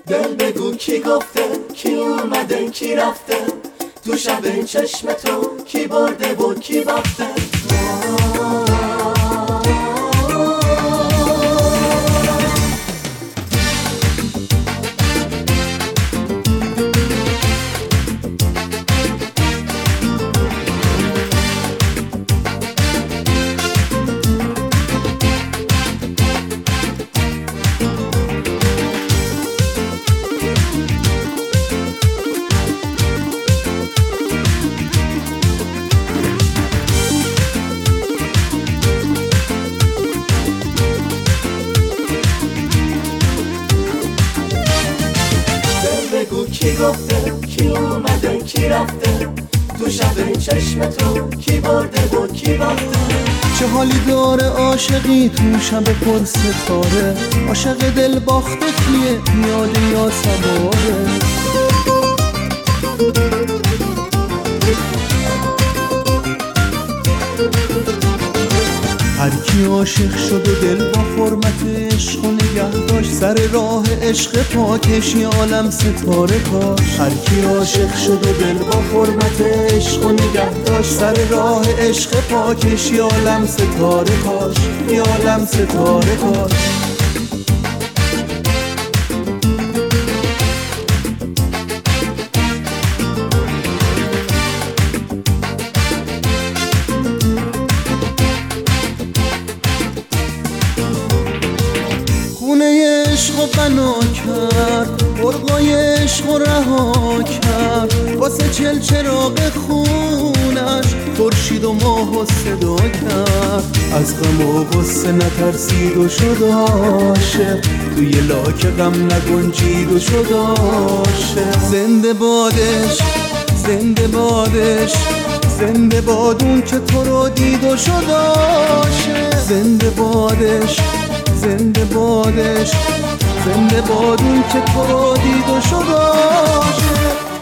دل بگو کی گفته، کی اومده کی رفته، تو شب چشم تو کی برده و کی باخته. کی گفته، کی اومده کی رفته، تو شب چشم تو کی برده و کی باخته. چه حالی داره عاشقی تو شب پر ستاره، عاشق دل باخته کیه، میاده یا سواره. هر کی عاشق شد و دل با حرمت عشق و نگه داشت، سر راه عشق پاکش یه عالم ستاره کاش. هر کی عاشق شد و دل با حرمت عشق و نگه داشت، سر راه عشق پاکش یه عالم ستاره کاش، یه عالم ستاره کاش. خونه عشق و بنا کرد، برقای عشق و رها کرد، واسه چل چراغ خونش خورشید و ماه و صدا کرد. از غم و غصه نترسید و شد عاشق، توی لاک غم نگنجید و شد عاشق. زنده بادش، زنده بادش، زنده بادون که تو رو دید و شد عاشق. زنده بادش، زنده بادش، زنده بادون که تو رو دید و شد عاشق.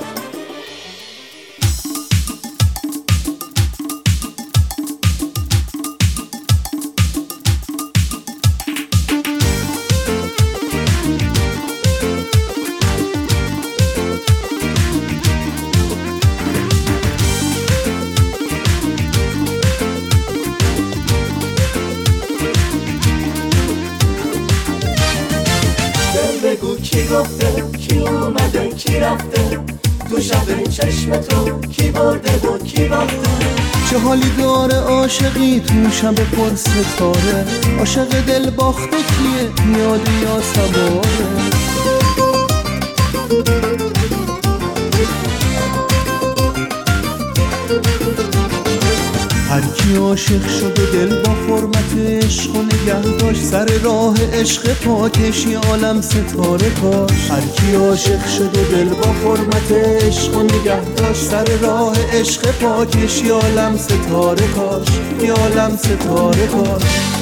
بگو کی گفته، کی اومده کی رفته، تو شب چشم تو کی برده و کی باخته. چه حالی داره عاشقی تو شب پر ستاره، عاشق دل باخته کیه، میاده یا سواره. هر کی عاشق شد و دل با حرمت عشق و نگه داشت، سر راه عشق پاکش یه عالم ستاره کاش. هر کی عاشق شد و دل با حرمت عشق و نگه داشت، سر راه عشق پاکش یه عالم ستاره کاش، یه عالم ستاره کاش.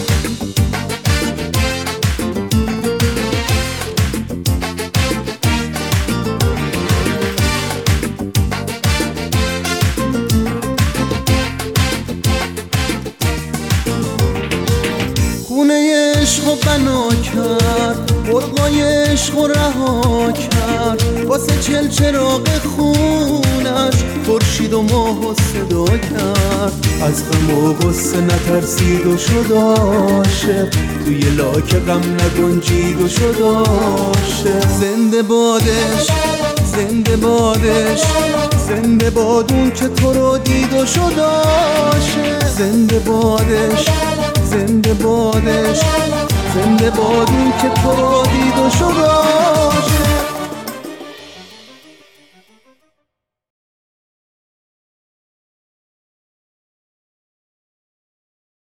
خونه عشق و بنا کرد، برقای عشق و رها کرد، واسه چل چراغ خونش خورشید و ماه و صدا کرد. از غم و غصه نترسید و شد عاشق، توی لاک غم نگنجید و شد عاشق. زنده بادش، زنده بادش، زنده بادون که تو رو دید و شد عاشق. زنده بادش، زنده بادش، زنده بادون که تو رو دید و شد عاشق.